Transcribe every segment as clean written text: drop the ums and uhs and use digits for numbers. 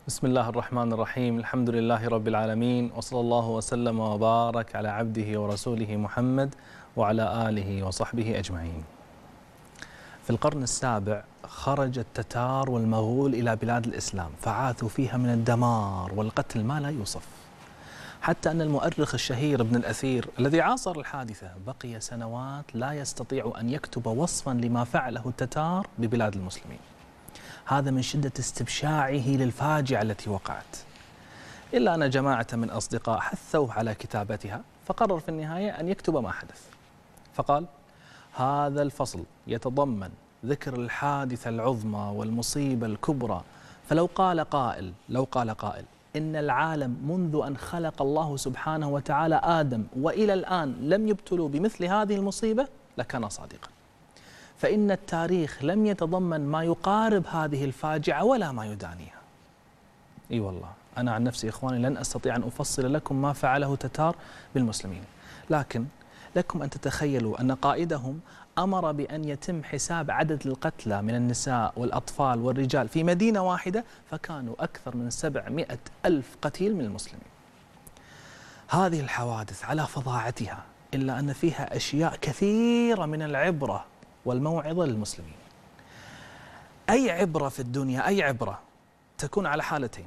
بسم الله الرحمن الرحيم. الحمد لله رب العالمين، وصلى الله وسلم وبارك على عبده ورسوله محمد وعلى آله وصحبه أجمعين. في القرن السابع خرج التتار والمغول إلى بلاد الإسلام، فعاثوا فيها من الدمار والقتل ما لا يوصف، حتى أن المؤرخ الشهير ابن الأثير الذي عاصر الحادثة بقي سنوات لا يستطيع أن يكتب وصفا لما فعله التتار ببلاد المسلمين، هذا من شدة استبشاعه للفاجعة التي وقعت. إلا أن جماعة من أصدقاء حثوه على كتابتها، فقرر في النهاية أن يكتب ما حدث، فقال: هذا الفصل يتضمن ذكر الحادثة العظمى والمصيبة الكبرى، فلو قال قائل إن العالم منذ أن خلق الله سبحانه وتعالى آدم وإلى الآن لم يبتلوا بمثل هذه المصيبة لكان صادقا، فإن التاريخ لم يتضمن ما يقارب هذه الفاجعة ولا ما يدانيها. إي والله، أنا عن نفسي إخواني لن أستطيع أن أفصل لكم ما فعله تتار بالمسلمين، لكن لكم أن تتخيلوا أن قائدهم أمر بأن يتم حساب عدد القتلى من النساء والأطفال والرجال في مدينة واحدة، فكانوا أكثر من 700 ألف قتيل من المسلمين. هذه الحوادث على فظاعتها إلا أن فيها أشياء كثيرة من العبرة والموعظة للمسلمين. أي عبرة في الدنيا، أي عبرة تكون على حالتين: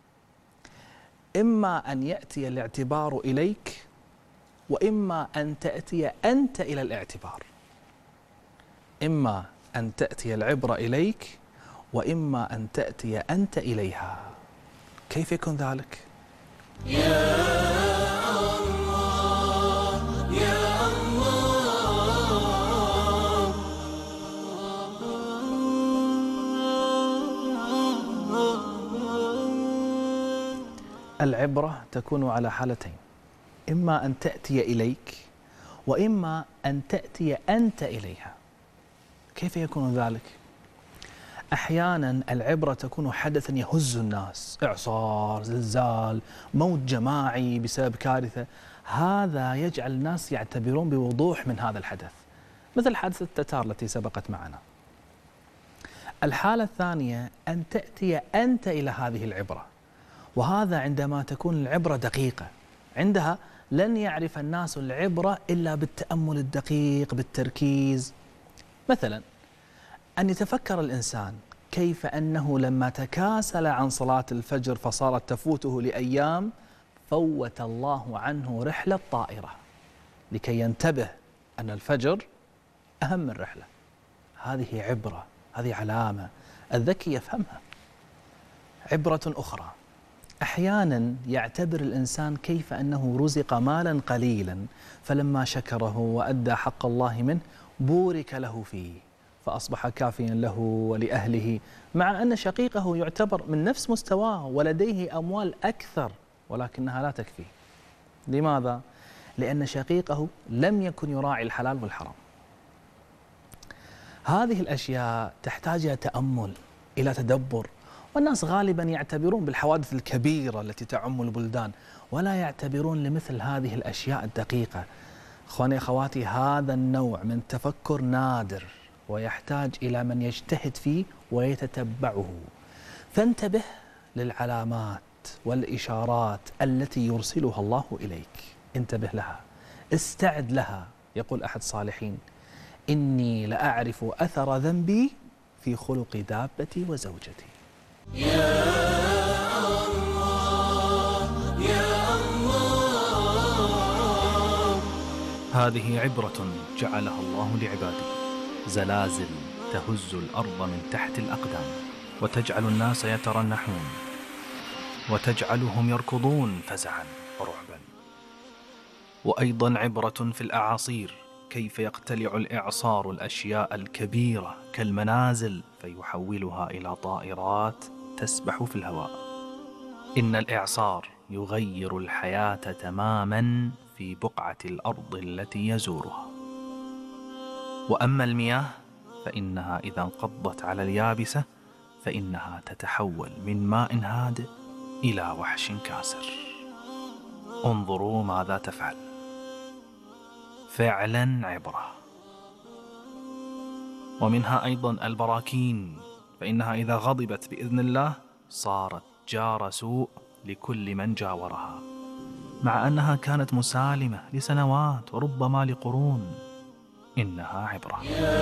إما أن يأتي الاعتبار إليك، وإما أن تأتي أنت إلى الاعتبار. إما أن تأتي العبرة إليك، وإما أن تأتي أنت إليها. كيف يكون ذلك؟ العبرة تكون على حالتين: إما أن تأتي إليك، وإما أن تأتي أنت إليها. كيف يكون ذلك؟ أحيانا العبرة تكون حدثا يهز الناس، إعصار، زلزال، موت جماعي بسبب كارثة، هذا يجعل الناس يعتبرون بوضوح من هذا الحدث، مثل حادثة التتار التي سبقت معنا. الحالة الثانية أن تأتي أنت إلى هذه العبرة، وهذا عندما تكون العبرة دقيقة، عندها لن يعرف الناس العبرة إلا بالتأمل الدقيق بالتركيز. مثلا أن يتفكر الإنسان كيف أنه لما تكاسل عن صلاة الفجر فصارت تفوته لأيام، فوت الله عنه رحلة طائرة لكي ينتبه أن الفجر أهم من رحلة. هذه عبرة، هذه علامة الذكي يفهمها. عبرة أخرى: أحيانا يعتبر الإنسان كيف أنه رزق مالا قليلا، فلما شكره وأدى حق الله منه بورك له فيه فأصبح كافيا له ولأهله، مع أن شقيقه يعتبر من نفس مستواه ولديه أموال أكثر، ولكنها لا تكفيه. لماذا؟ لأن شقيقه لم يكن يراعي الحلال والحرام. هذه الأشياء تحتاج إلى تأمل، إلى تدبر، والناس غالبا يعتبرون بالحوادث الكبيرة التي تعم البلدان، ولا يعتبرون لمثل هذه الأشياء الدقيقة. أخواني أخواتي، هذا النوع من التفكر نادر، ويحتاج إلى من يجتهد فيه ويتتبعه. فانتبه للعلامات والإشارات التي يرسلها الله إليك، انتبه لها، استعد لها. يقول أحد الصالحين: إني لأعرف أثر ذنبي في خلق دابتي وزوجتي. يا الله يا الله. هذه عبرة جعلها الله لعباده، زلازل تهز الأرض من تحت الأقدام، وتجعل الناس يترنحون، وتجعلهم يركضون فزعا ورعبا. وأيضا عبرة في الأعاصير، كيف يقتلع الإعصار الأشياء الكبيرة كالمنازل فيحولها إلى طائرات تسبح في الهواء. إن الإعصار يغير الحياة تماما في بقعة الأرض التي يزورها. وأما المياه فإنها إذا انقضت على اليابسة فإنها تتحول من ماء هادئ إلى وحش كاسر. انظروا ماذا تفعل. فعلا عبرة. ومنها أيضا البراكين، فإنها إذا غضبت بإذن الله صارت جار سوء لكل من جاورها، مع أنها كانت مسالمة لسنوات وربما لقرون. إنها عبرة.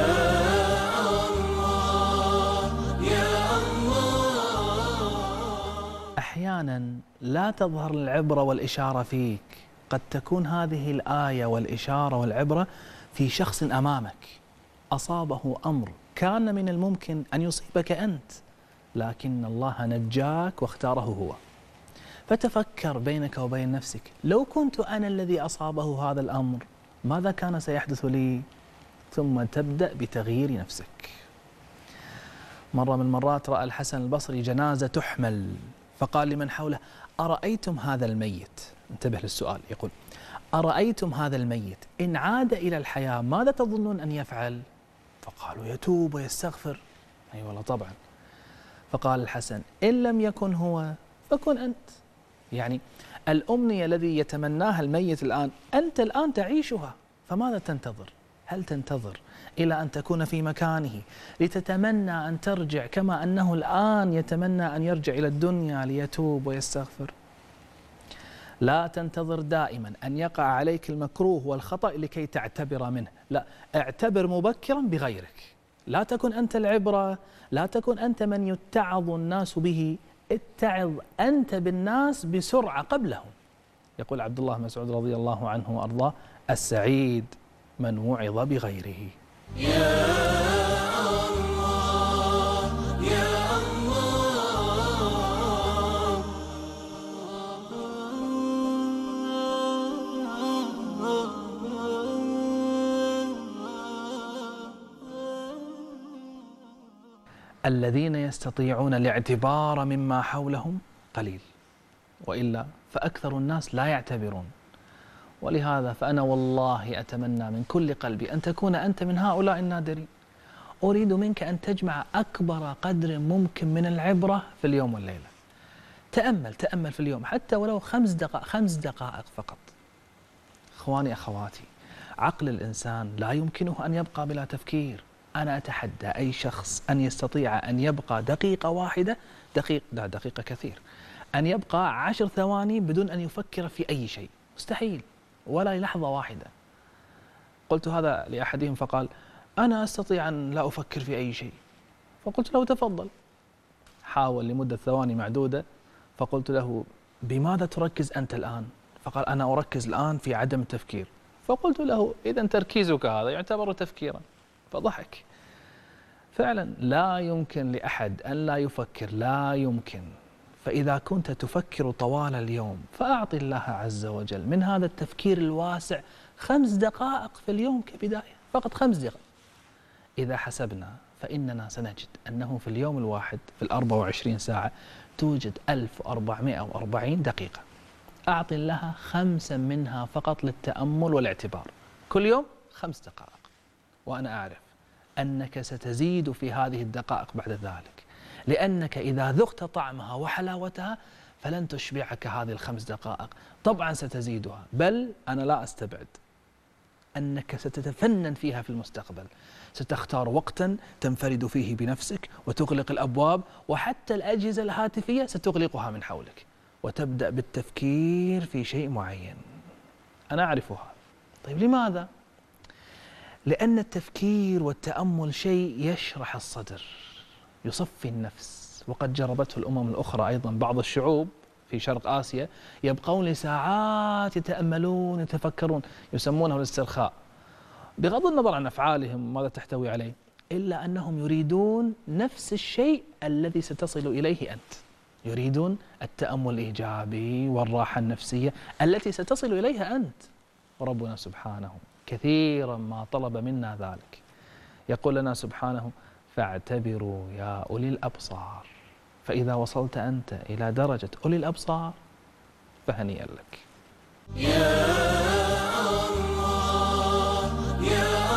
أحيانا لا تظهر العبرة والإشارة فيك، قد تكون هذه الآية والإشارة والعبرة في شخص أمامك أصابه أمر كان من الممكن أن يصيبك أنت، لكن الله نجاك واختاره هو. فتفكر بينك وبين نفسك، لو كنت أنا الذي أصابه هذا الأمر ماذا كان سيحدث لي؟ ثم تبدأ بتغيير نفسك. مرة من المرات رأى الحسن البصري جنازة تحمل، فقال لمن حوله: أرأيتم هذا الميت؟ انتبه للسؤال، يقول: أرأيتم هذا الميت إن عاد إلى الحياة ماذا تظنون أن يفعل؟ فقالوا: يتوب ويستغفر. أي والله طبعا. فقال الحسن: إن لم يكن هو فكن أنت. يعني الأمنية الذي يتمناها الميت الآن أنت الآن تعيشها، فماذا تنتظر؟ هل تنتظر إلى أن تكون في مكانه لتتمنى أن ترجع كما أنه الآن يتمنى أن يرجع إلى الدنيا ليتوب ويستغفر؟ لا تنتظر دائما أن يقع عليك المكروه والخطأ لكي تعتبر منه، لا، اعتبر مبكرا بغيرك. لا تكن أنت العبرة، لا تكن أنت من يتعظ الناس به، اتعظ أنت بالناس بسرعة قبلهم. يقول عبد الله مسعود رضي الله عنه وأرضاه: السعيد من وعظ بغيره. الذين يستطيعون الاعتبار مما حولهم قليل، وإلا فأكثر الناس لا يعتبرون. ولهذا فأنا والله أتمنى من كل قلبي أن تكون أنت من هؤلاء النادرين. أريد منك أن تجمع أكبر قدر ممكن من العبرة في اليوم والليلة. تأمل في اليوم حتى ولو 5 دقائق فقط. إخواني أخواتي، عقل الإنسان لا يمكنه أن يبقى بلا تفكير. أنا أتحدى أي شخص أن يستطيع أن يبقى دقيقة واحدة، دقيقة كثير، أن يبقى 10 ثواني بدون أن يفكر في أي شيء. مستحيل، ولا لحظة واحدة. قلت هذا لأحدهم فقال: أنا أستطيع أن لا أفكر في أي شيء. فقلت له: تفضل. حاول لمدة ثواني معدودة، فقلت له: بماذا تركز أنت الآن؟ فقال: أنا أركز الآن في عدم التفكير. فقلت له: إذن تركيزك هذا يعتبر تفكيرا. فضحك. فعلا لا يمكن لأحد أن لا يفكر، لا يمكن. فإذا كنت تفكر طوال اليوم فأعطي الله عز وجل من هذا التفكير الواسع 5 دقائق في اليوم كبداية، فقط 5 دقائق. إذا حسبنا فإننا سنجد أنه في اليوم الواحد في 24 ساعة توجد 1440 دقيقة. أعطي لها 5 منها فقط للتأمل والاعتبار، كل يوم 5 دقائق. وأنا أعرف أنك ستزيد في هذه الدقائق بعد ذلك، لأنك إذا ذقت طعمها وحلاوتها فلن تشبعك هذه ال5 دقائق، طبعا ستزيدها، بل أنا لا أستبعد أنك ستتفنن فيها في المستقبل. ستختار وقتا تنفرد فيه بنفسك وتغلق الأبواب، وحتى الأجهزة الهاتفية ستغلقها من حولك، وتبدأ بالتفكير في شيء معين. أنا أعرفها. طيب لماذا؟ لأن التفكير والتأمل شيء يشرح الصدر، يصفي النفس. وقد جربته الأمم الأخرى أيضا. بعض الشعوب في شرق آسيا يبقون لساعات يتأملون يتفكرون، يسمونه الاسترخاء، بغض النظر عن أفعالهم ماذا تحتوي عليه، إلا أنهم يريدون نفس الشيء الذي ستصل إليه أنت. يريدون التأمل الإيجابي والراحة النفسية التي ستصل إليها أنت. وربنا سبحانه كثيرا ما طلب منا ذلك. يقول لنا سبحانه: فاعتبروا يا أولي الأبصار. فإذا وصلت أنت إلى درجة أولي الأبصار فهنيئا لك. يا الله يا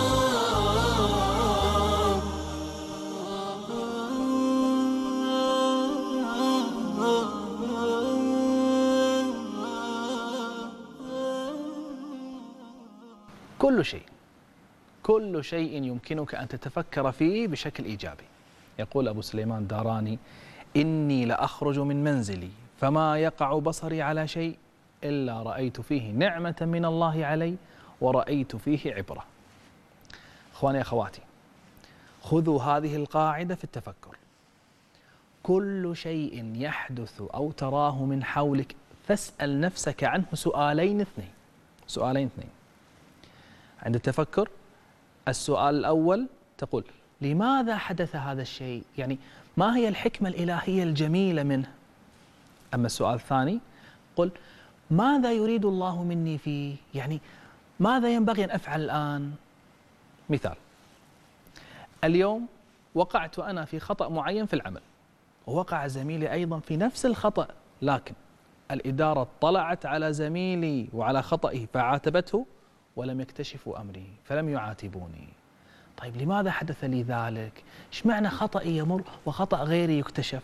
الله. كل شيء يمكنك أن تتفكر فيه بشكل إيجابي. يقول أبو سليمان داراني: إني لأخرج من منزلي فما يقع بصري على شيء إلا رأيت فيه نعمة من الله علي ورأيت فيه عبرة. إخواني أخواتي، خذوا هذه القاعدة في التفكر. كل شيء يحدث أو تراه من حولك فاسأل نفسك عنه سؤالين اثنين. عند التفكر السؤال الأول تقول لماذا حدث هذا الشيء؟ يعني ما هي الحكمة الإلهية الجميلة منه؟ أما السؤال الثاني قل ماذا يريد الله مني فيه؟ يعني ماذا ينبغي أن أفعل الآن؟ مثال: اليوم وقعت أنا في خطأ معين في العمل، ووقع زميلي أيضا في نفس الخطأ، لكن الإدارة اطلعت على زميلي وعلى خطئه فعاتبته ولم يكتشفوا أمري فلم يعاتبوني. طيب لماذا حدث لي ذلك؟ إيش معنى خطئي يمر وخطأ غيري يكتشف؟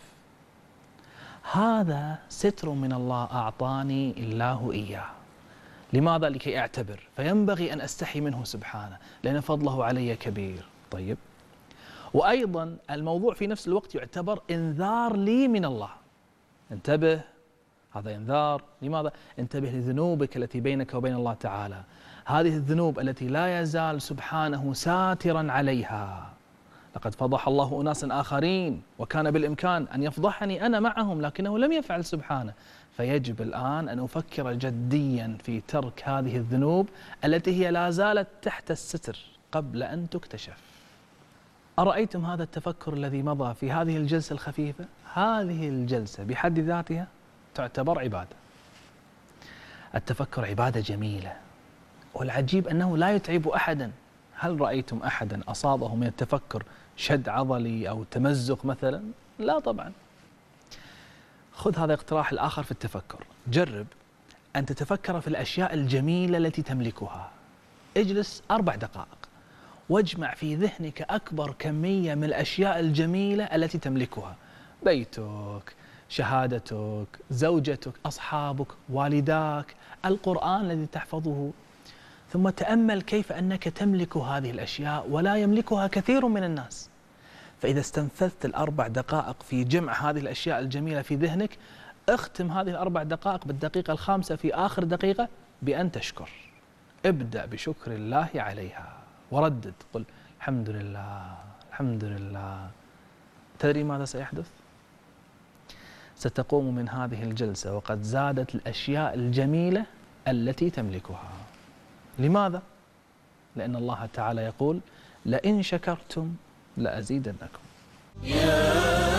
هذا ستر من الله أعطاني الله إياه. لماذا؟ لكي أعتبر، فينبغي أن أستحي منه سبحانه لأن فضله علي كبير. طيب، وأيضا الموضوع في نفس الوقت يعتبر إنذار لي من الله. انتبه، هذا إنذار. لماذا؟ انتبه لذنوبك التي بينك وبين الله تعالى، هذه الذنوب التي لا يزال سبحانه ساترا عليها. لقد فضح الله أناسا آخرين وكان بالإمكان أن يفضحني أنا معهم، لكنه لم يفعل سبحانه. فيجب الآن أن أفكر جديا في ترك هذه الذنوب التي هي لا زالت تحت الستر قبل أن تكتشف. أرأيتم هذا التفكر الذي مضى في هذه الجلسة الخفيفة؟ هذه الجلسة بحد ذاتها تعتبر عبادة. التفكر عبادة جميلة، والعجيب أنه لا يتعب أحدا. هل رأيتم أحدا أصابه من التفكر شد عضلي أو تمزق مثلا؟ لا طبعا. خذ هذا الاقتراح الآخر في التفكر. جرب أن تتفكر في الأشياء الجميلة التي تملكها. اجلس 4 دقائق واجمع في ذهنك أكبر كمية من الأشياء الجميلة التي تملكها: بيتك، شهادتك، زوجتك، أصحابك، والداك، القرآن الذي تحفظه. ثم تأمل كيف أنك تملك هذه الأشياء ولا يملكها كثير من الناس. فإذا استنفذت 4 دقائق في جمع هذه الأشياء الجميلة في ذهنك، اختم هذه 4 دقائق بالدقيقة الخامسة في آخر دقيقة بأن تشكر. ابدأ بشكر الله عليها وردد، قل الحمد لله الحمد لله. تدري ماذا سيحدث؟ ستقوم من هذه الجلسة وقد زادت الأشياء الجميلة التي تملكها. لماذا؟ لأن الله تعالى يقول لئن شكرتم لأزيدنكم. يا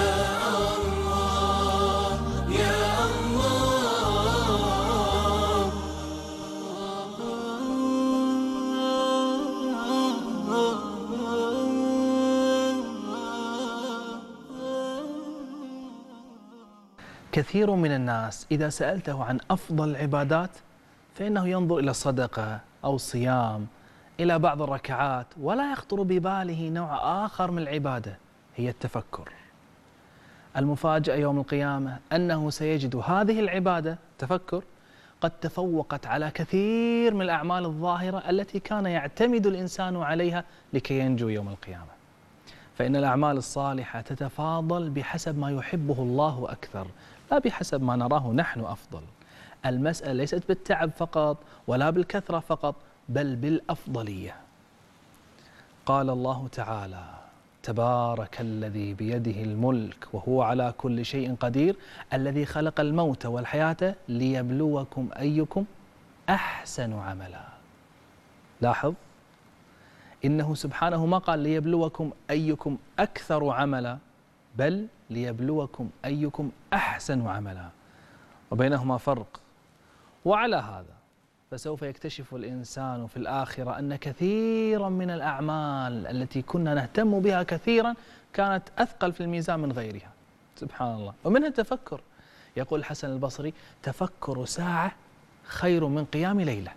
الله يا الله. كثير من الناس إذا سألته عن أفضل العبادات فإنه ينظر إلى الصدقة أو الصيام، إلى بعض الركعات، ولا يخطر بباله نوع آخر من العبادة هي التفكر. المفاجأة يوم القيامة أنه سيجد هذه العبادة تفكر قد تفوقت على كثير من الأعمال الظاهرة التي كان يعتمد الإنسان عليها لكي ينجو يوم القيامة. فإن الأعمال الصالحة تتفاضل بحسب ما يحبه الله أكثر، لا بحسب ما نراه نحن أفضل. المسألة ليست بالتعب فقط ولا بالكثرة فقط، بل بالأفضلية. قال الله تعالى: تبارك الذي بيده الملك وهو على كل شيء قدير الذي خلق الموت والحياة ليبلوكم أيكم أحسن عملا. لاحظ، إنه سبحانه ما قال ليبلوكم أيكم أكثر عملا، بل ليبلوكم أيكم أحسن عملا، وبينهما فرق. وعلى هذا فسوف يكتشف الإنسان في الآخرة أن كثيرا من الأعمال التي كنا نهتم بها كثيرا كانت أثقل في الميزان من غيرها. سبحان الله. ومنها التفكر. يقول الحسن البصري: تفكر ساعة خير من قيام ليلة.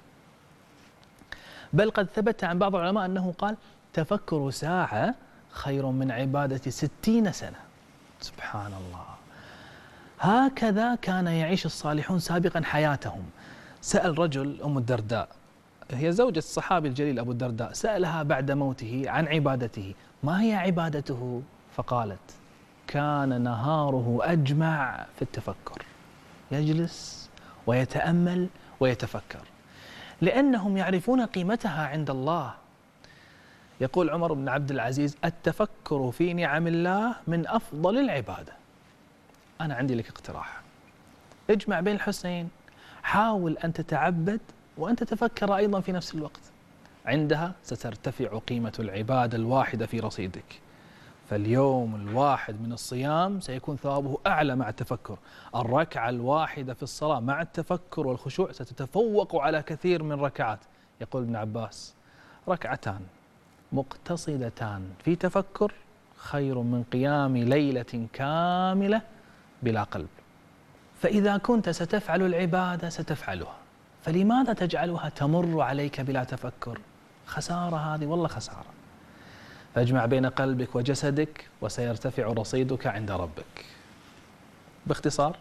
بل قد ثبت عن بعض العلماء أنه قال: تفكر ساعة خير من عبادة 60 سنة. سبحان الله. هكذا كان يعيش الصالحون سابقا حياتهم. سأل رجل أم الدرداء، هي زوجة الصحابي الجليل أبو الدرداء، سألها بعد موته عن عبادته: ما هي عبادته؟ فقالت: كان نهاره أجمع في التفكر، يجلس ويتأمل ويتفكر، لأنهم يعرفون قيمتها عند الله. يقول عمر بن عبد العزيز: التفكر في نعم الله من أفضل العبادة. أنا عندي لك اقتراح، اجمع بين الحسنين، حاول أن تتعبد وأن تتفكر أيضا في نفس الوقت، عندها سترتفع قيمة العبادة الواحدة في رصيدك. فاليوم الواحد من الصيام سيكون ثوابه أعلى مع التفكر، الركعة الواحدة في الصلاة مع التفكر والخشوع ستتفوق على كثير من ركعات. يقول ابن عباس: ركعتان مقتصدتان في تفكر خير من قيام ليلة كاملة بلا قلب. فإذا كنت ستفعل العبادة ستفعلها، فلماذا تجعلها تمر عليك بلا تفكر؟ خسارة هذه، والله خسارة. فاجمع بين قلبك وجسدك وسيرتفع رصيدك عند ربك. باختصار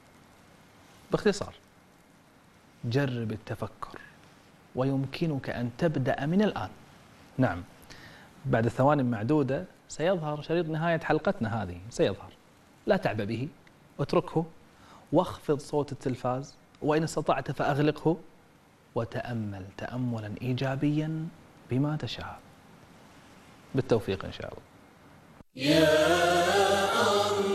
جرب التفكر، ويمكنك أن تبدأ من الآن. نعم، بعد ثوان معدودة سيظهر شريط نهاية حلقتنا هذه، سيظهر، لا تعب به، اتركه واخفض صوت التلفاز، وإن استطعت فأغلقه، وتأمل تأملا إيجابيا بما تشاء. بالتوفيق إن شاء الله. يا الله.